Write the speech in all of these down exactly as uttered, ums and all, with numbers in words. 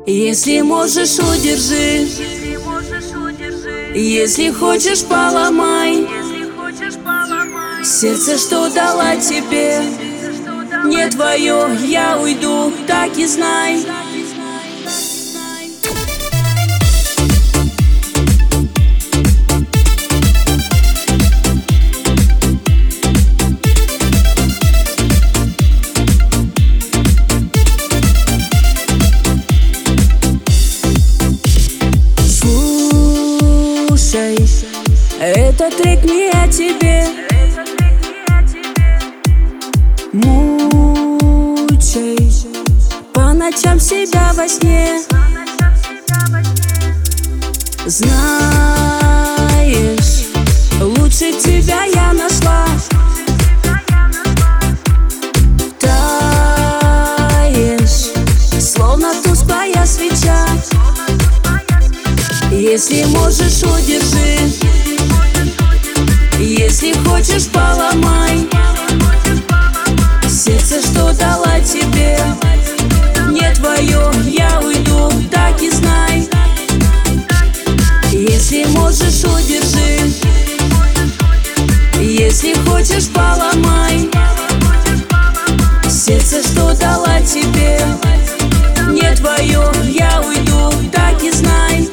Если можешь, удержи. Если хочешь, поломай. Сердце, что дала тебе, не твое. Я уйду, так и знай. Этот трек не о тебе. Мучай по ночам себя во сне. Знаешь, лучше тебя я нашла. Таешь, словно тусклая свеча. Если можешь, удержи. Если хочешь, поломай. Сердце, что дала тебе, не твое. Я уйду, так и знай. Если можешь, удержи. Если хочешь, поломай. Сердце, что дала тебе, не твое. Я уйду, так и знай.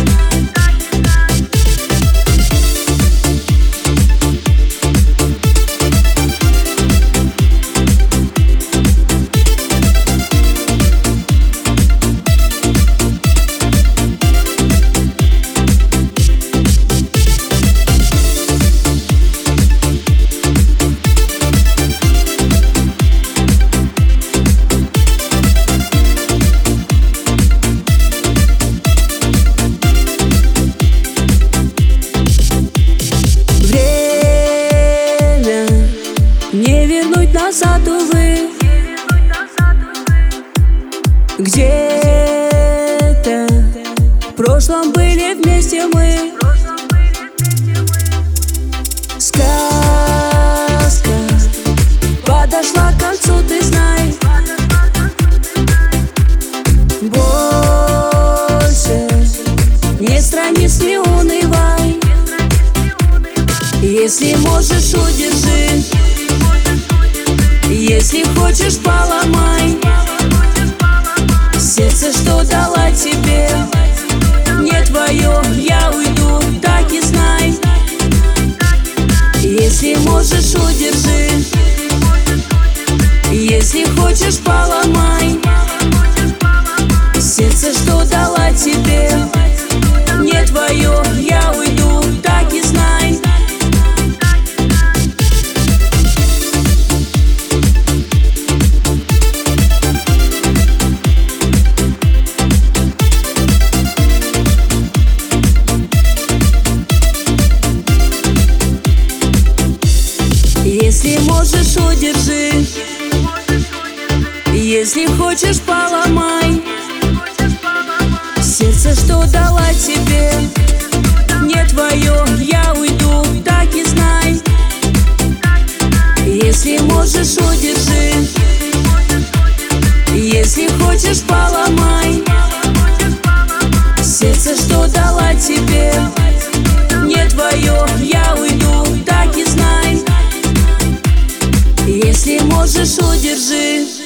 Не вернуть назад, увы. Где-то в прошлом были вместе мы. Сказка подошла к концу, ты знай. Больше нет страниц, не унывай. Если можешь, удержи. Если хочешь, поломай. Сердце, что дала тебе, не твое. Я уйду, так и знай. Если можешь, удержи. Если хочешь, поломай. Сердце, что дала тебе, не твое. Я уйду, так и знай. Если можешь, удержи. Если хочешь, поломай. Сердце, что дала тебе, не твое. Я уйду, так и знай. Если можешь, удержи. Если хочешь, поломай. Сердце, что дала тебе, не твое. Я уйду, так и знай. Если можешь, удержи.